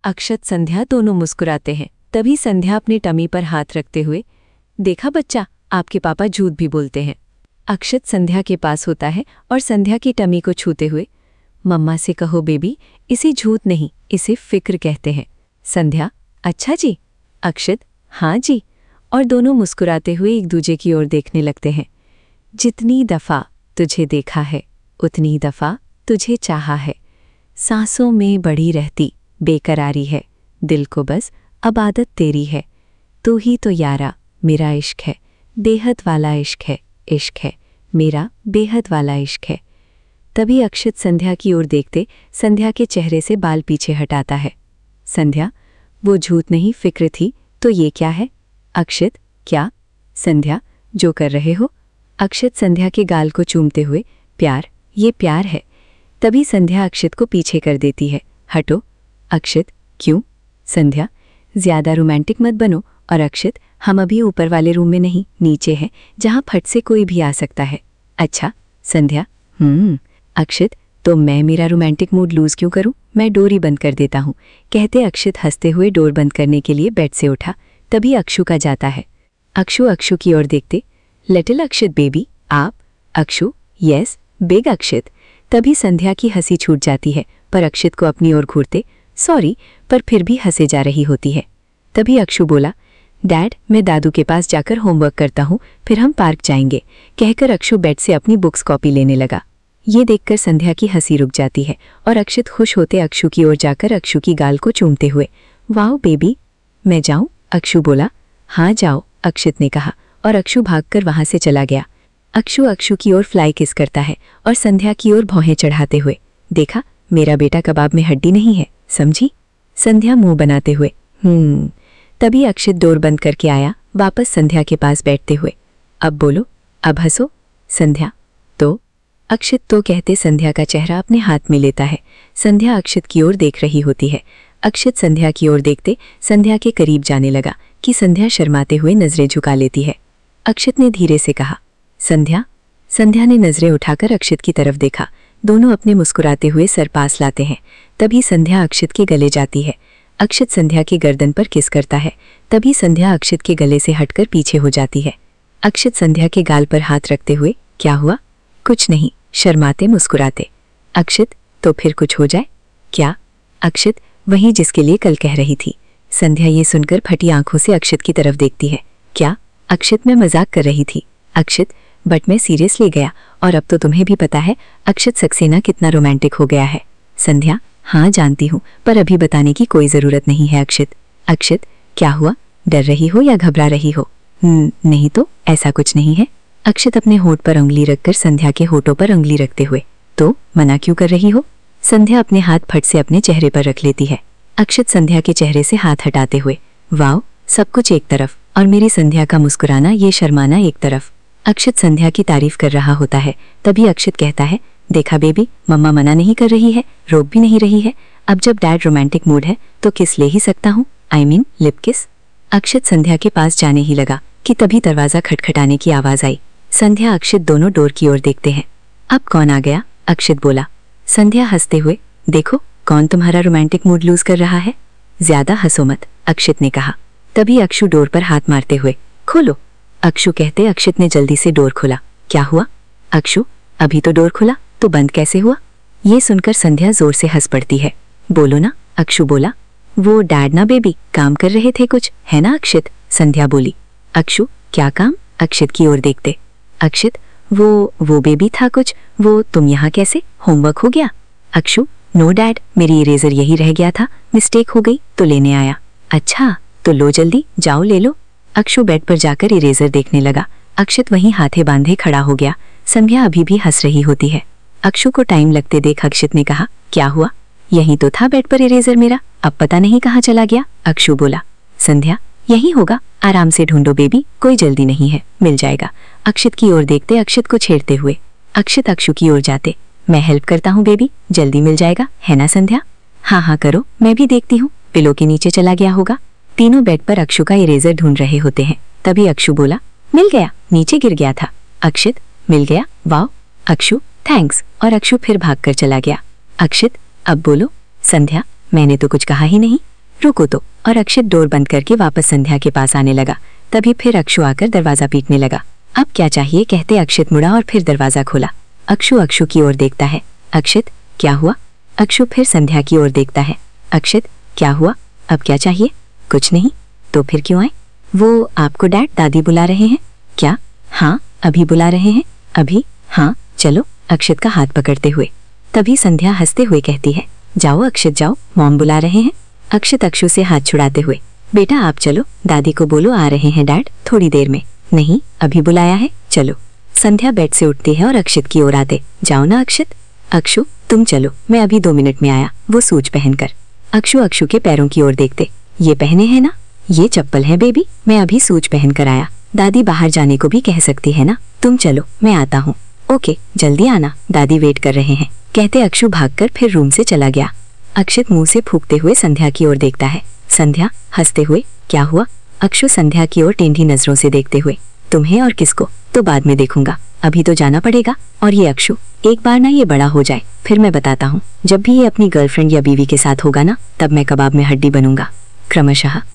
अक्षत संध्या दोनों मुस्कुराते हैं। तभी संध्या अपनी टमी पर हाथ रखते हुए, देखा बच्चा, आपके पापा झूठ भी बोलते हैं। अक्षत संध्या के पास होता है और संध्या की टमी को छूते हुए, मम्मा से कहो बेबी, इसे झूठ नहीं, इसे फिक्र कहते हैं। संध्या, अच्छा जी। अक्षत, हाँ जी। और दोनों मुस्कुराते हुए एक दूजे की ओर देखने लगते हैं। जितनी दफ़ा तुझे देखा है उतनी दफ़ा तुझे चाहा है, सांसों में बढ़ी रहती बेकरारी है, दिल को बस अब आदत तेरी है, तू ही तो यारा मेरा इश्क है, बेहद वाला इश्क है मेरा बेहद वाला इश्क है। तभी अक्षत संध्या की ओर देखते संध्या के चेहरे से बाल पीछे हटाता है। संध्या, वो झूठ नहीं फिक्र थी तो ये क्या है? अक्षत, क्या? संध्या, जो कर रहे हो? अक्षत संध्या के गाल को चूमते हुए, प्यार, ये प्यार है। तभी संध्या अक्षत को पीछे कर देती है। हटो। अक्षत, क्यों? संध्या, ज़्यादा रोमांटिक मत बनो। और अक्षत, हम अभी ऊपर वाले रूम में नहीं, नीचे हैं, जहाँ फट से कोई भी आ सकता है। अच्छा। संध्या, अक्षत, तो मैं मेरा रोमांटिक मूड लूज़ क्यों करूं? मैं डोर ही बंद कर देता हूं। कहते अक्षत हंसते हुए डोर बंद करने के लिए बेड से उठा। तभी अक्षु का जाता है। अक्षु की ओर देखते, लिटिल अक्षत बेबी, आप? Akshu, yes big Akshat. तभी संध्या की हंसी छूट जाती है, पर अक्षत को अपनी ओर घूरते, सॉरी, पर फिर भी हंसे जा रही होती है। तभी अक्षु बोला, डैड, मैं दादू के पास जाकर होमवर्क करता हूँ, फिर हम पार्क जाएंगे। कहकर अक्षु बेड से अपनी बुक्स कॉपी लेने लगा। ये देखकर संध्या की हंसी रुक जाती है और अक्षत खुश होते अक्षु की ओर जाकर अक्षु की गाल को चूमते हुए, वाओ बेबी, मैं जाऊं? अक्षु बोला। हाँ जाओ, अक्षत ने कहा और अक्षु भागकर वहां से चला गया। अक्षु की ओर फ्लाई किस करता है और संध्या की ओर भौहें चढ़ाते हुए, देखा, मेरा बेटा कबाब में हड्डी नहीं है, समझी? संध्या मुंह बनाते हुए, तभी अक्षत डोर बंद करके आया, वापस संध्या के पास बैठते हुए, अब बोलो, अब हंसो। संध्या, तो? अक्षत तो कहते संध्या का चेहरा अपने हाथ में लेता है। संध्या अक्षत की ओर देख रही होती है। अक्षत संध्या की ओर देखते संध्या के करीब जाने लगा कि संध्या शर्माते हुए नजरें झुका लेती है। अक्षत ने धीरे से कहा, संध्या। संध्या ने नजरें उठाकर अक्षत की तरफ देखा। दोनों अपने मुस्कुराते हुए सर पास लाते हैं। तभी संध्या अक्षत के गले जाती है। अक्षत संध्या के गर्दन पर किस करता है। तभी संध्या अक्षत के गले से हटकर पीछे हो जाती है। अक्षत संध्या के गाल पर हाथ रखते हुए, क्या हुआ? कुछ नहीं, शर्माते मुस्कुराते। अक्षत, तो फिर कुछ हो जाए? क्या? अक्षत, वही जिसके लिए कल कह रही थी। संध्या ये सुनकर फटी आंखों से अक्षत की तरफ देखती है। क्या? अक्षत, मैं मजाक कर रही थी। अक्षत, बट मैं सीरियसली गया, और अब तो तुम्हें भी पता है अक्षत सक्सेना कितना रोमांटिक हो गया है। संध्या, हाँ जानती हूँ, पर अभी बताने की कोई जरूरत नहीं है। अक्षत, अक्षत, क्या हुआ? डर रही हो या घबरा रही हो? नहीं तो, ऐसा कुछ नहीं है। अक्षत अपने होठ पर उंगली रखकर संध्या के होठों पर उंगली रखते हुए, तो मना क्यों कर रही हो? संध्या अपने हाथ फट से अपने चेहरे पर रख लेती है। अक्षत संध्या के चेहरे से हाथ हटाते हुए, वाओ, सब कुछ एक तरफ और मेरी संध्या का मुस्कुराना, ये शर्माना एक तरफ। अक्षत संध्या की तारीफ कर रहा होता है। तभी अक्षत कहता है, देखा बेबी, मम्मा मना नहीं कर रही है, रोक भी नहीं रही है। अब जब डैड रोमांटिक मूड है तो किस ले ही सकता हूँ, आई मीन लिप किस। अक्षत संध्या के पास जाने ही लगा कि तभी दरवाजा खटखटाने की आवाज आई। संध्या अक्षत दोनों डोर की ओर देखते हैं। अब कौन आ गया? अक्षत बोला। संध्या हंसते हुए, देखो कौन तुम्हारा रोमांटिक मूड लूज कर रहा है। ज्यादा हंसो मत, अक्षत ने कहा। तभी अक्षु डोर पर हाथ मारते हुए, खोलो। अक्षु कहते अक्षत ने जल्दी से डोर खोला। क्या हुआ? अक्षु, अभी तो डोर खुला, तो बंद कैसे हुआ? ये सुनकर संध्या जोर से हंस पड़ती है। बोलो ना, अक्षु बोला। वो डैड ना बेबी काम कर रहे थे कुछ, है ना अक्षत? संध्या बोली। अक्षु, क्या काम? अक्षत की ओर देखते। अक्षत, वो बेबी था कुछ, वो तुम यहाँ कैसे? होमवर्क हो गया? अक्षु, नो डैड, मेरी इरेजर यही रह गया था, मिस्टेक हो गई तो लेने आया। अच्छा, तो लो जल्दी, जाओ ले लो। अक्षु बेड पर जाकर इरेजर देखने लगा। अक्षत वहीं हाथे बांधे खड़ा हो गया। संध्या अभी भी हंस रही होती है। अक्षु को टाइम लगते देख अक्षत ने कहा, क्या हुआ? यहीं तो था बेड पर इरेजर मेरा, अब पता नहीं कहाँ चला गया। अक्षु बोला। संध्या, यही होगा, आराम से ढूंढो बेबी, कोई जल्दी नहीं है, मिल जाएगा। अक्षत की ओर देखते अक्षत को छेड़ते हुए। अक्षत अक्षु की ओर जाते, मैं हेल्प करता हूँ बेबी, जल्दी मिल जाएगा, है ना संध्या? हाँ हाँ करो, मैं भी देखती हूँ, पिलो के नीचे चला गया होगा। तीनों बेड पर अक्षु का इरेजर ढूंढ रहे होते हैं। तभी अक्षु बोला, मिल गया, नीचे गिर गया था। अक्षत, मिल गया, वाओ। अक्षु, थैंक्स, और अक्षु फिर भागकर चला गया। अक्षत, अब बोलो। संध्या, मैंने तो कुछ कहा ही नहीं। रुको तो। और अक्षित डोर बंद करके वापस संध्या के पास आने लगा। तभी फिर अक्षु आकर दरवाजा पीटने लगा। अब क्या चाहिए कहते अक्षित मुड़ा और फिर दरवाजा खोला। अक्षु की ओर देखता है। अक्षित क्या हुआ? अक्षु फिर संध्या की ओर देखता है। अक्षित क्या हुआ? अब क्या चाहिए? कुछ नहीं। तो फिर क्यों आए? वो आपको डैड दादी बुला रहे हैं क्या? हाँ अभी बुला रहे हैं। अभी? हाँ चलो। अक्षित का हाथ पकड़ते हुए। तभी संध्या हंसते हुए कहती है, जाओ अक्षित जाओ, मॉम बुला रहे हैं। अक्षित अक्षु से हाथ छुड़ाते हुए, बेटा आप चलो, दादी को बोलो आ रहे हैं डैड थोड़ी देर में। नहीं अभी बुलाया है, चलो। संध्या बेड से उठती है और अक्षित की ओर आते, जाओ ना अक्षित। अक्षु तुम चलो, मैं अभी 2 मिनट में आया। वो सूज पहनकर। अक्षु के पैरों की ओर देखते, ये पहने हैं ना? ये चप्पल है बेबी, मैं अभी सूज पहन कर आया। दादी बाहर जाने को भी कह सकती है ना। तुम चलो मैं आता हूँ। ओके जल्दी आना, दादी वेट कर रहे हैं, कहते अक्षु भागकर फिर रूम से चला गया। अक्षित मुंह से फूंकते हुए संध्या की ओर देखता है। संध्या हंसते हुए, क्या हुआ? अक्षु संध्या की ओर टेढ़ी नजरों से देखते हुए, तुम्हें और किसको तो बाद में देखूंगा, अभी तो जाना पड़ेगा। और ये अक्षु एक बार ना ये बड़ा हो जाए फिर मैं बताता हूँ। जब भी ये अपनी गर्लफ्रेंड या बीवी के साथ होगा ना, तब मैं कबाब में हड्डी बनूंगा क्रमशः।